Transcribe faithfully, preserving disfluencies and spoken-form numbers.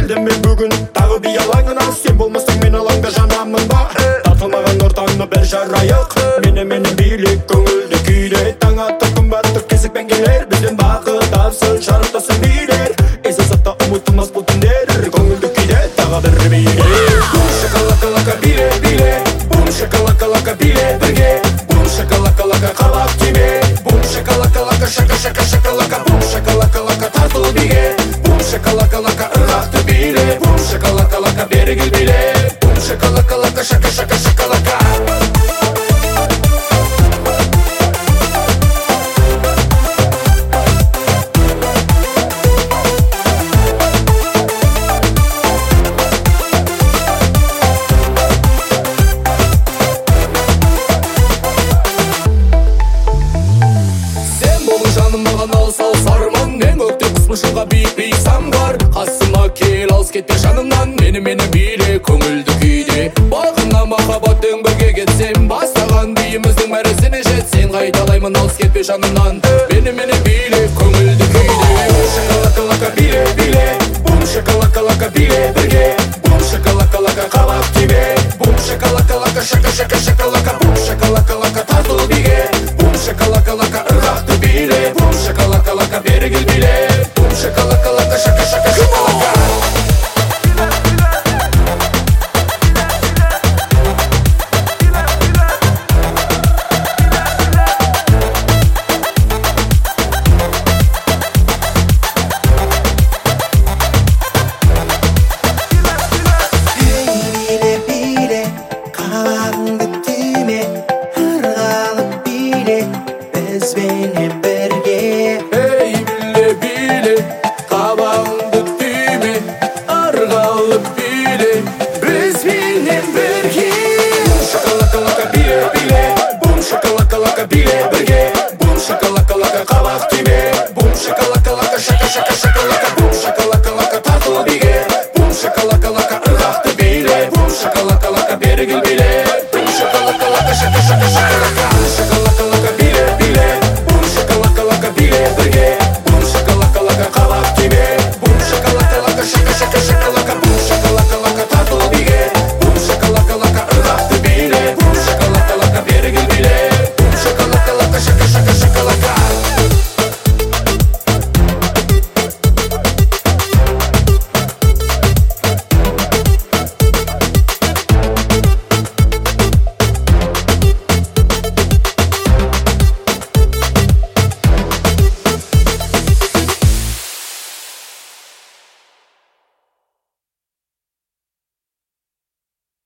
келдім мен бүгін тағы би алаңына. Сен болмасаң мен алаңда жанамын ба? Тартылмаған ортаңды бір жарайық. Мені мені билік көңілді күйде. Таң атып күн батып кезікпен келер. Бізден бақыт тапсын шарықтасын билер. Есте сақта ұмытылмас бұл түндер. Көңілді күйде тағы бір биле. Бум шакалака лака биле биле. Бум шакалака лака биле бірге. Бум шакалака лака қабақ тиме. Бум шакалака лака шака шака шакалака. Бум шакалака лака тартыл биге. Бум шакалака лака ырғақты биле. Бум шакалака лака бері кел биле. Бум шакалака лака шака шака шакалака. Шыңға биік-биік самғар қасыма кел алыс кетпе жанымнан. Мені мені биле көңілді күйде. Бағына махаббаттың бірге кетсем, бастаған биіміздің мәресіне жетсен, қайталаймын алыс кетпе жанымнан. Мені мені биле көңілді күйде. Бум шакалака лака биле биле. Бум шакалака лака биле бірге. Бум шакалака лака қабақ тиме. Бум шакалака лака шака шака шакалака. Бум шакалака лака тартыл биге. Бум шакалака лака ырғақты биле. Бум шакалака лака бері кел биле. Шакалака лака шака шака шакалака.